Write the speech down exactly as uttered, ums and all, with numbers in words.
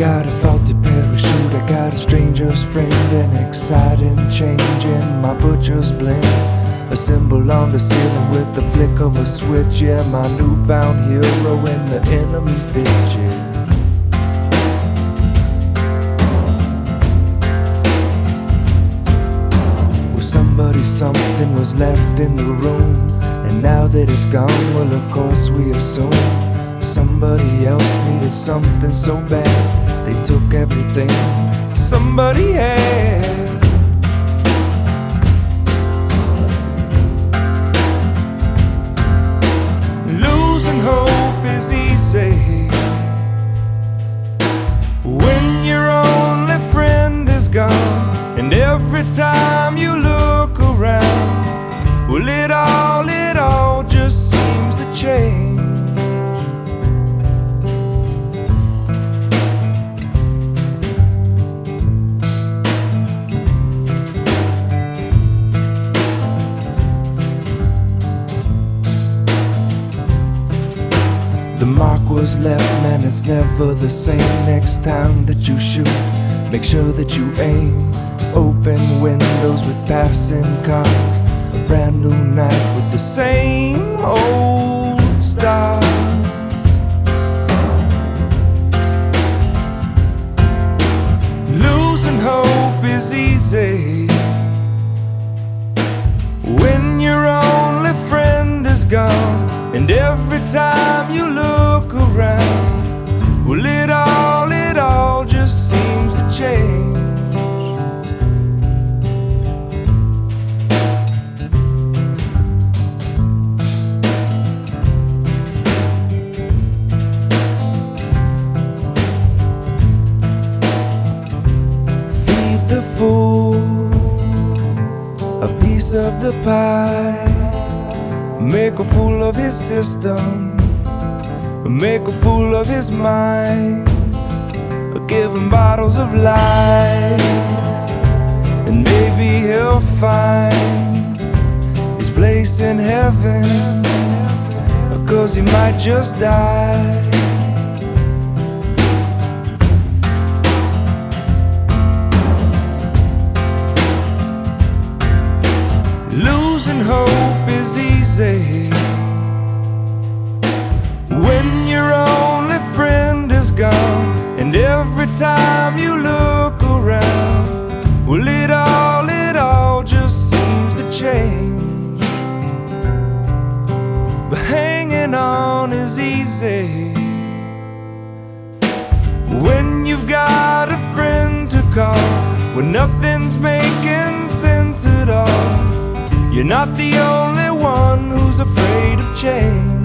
got a faulty parachute, I got a stranger's friend, an exciting change in my butcher's blend. A symbol on the ceiling with the flick of a switch, yeah, my newfound hero in the enemy's ditch, yeah. Well, somebody, something was left in the room, and now that it's gone, well, of course we assume somebody else needed something so bad, they took everything somebody had. Losing hope is easy when your only friend is gone, and every time you look around, well, it all, it all just seems to change. The mark was left, man, it's never the same. Next time that you shoot, make sure that you aim. Open windows with passing cars, a brand new night with the same old stars. Losing hope is easy when your only friend is gone, and every time you look around, well, it all, it all just seems to change. Feed the fool a piece of the pie, make a fool of his system, make a fool of his mind, give him bottles of lies, and maybe he'll find his place in heaven, 'cause he might just die. Losing hope is easy when your only friend is gone, and every time you look around, well, it all, it all just seems to change. But hanging on is easy when you've got a friend to call, when nothing's making sense at all. You're not the only one who's afraid of change.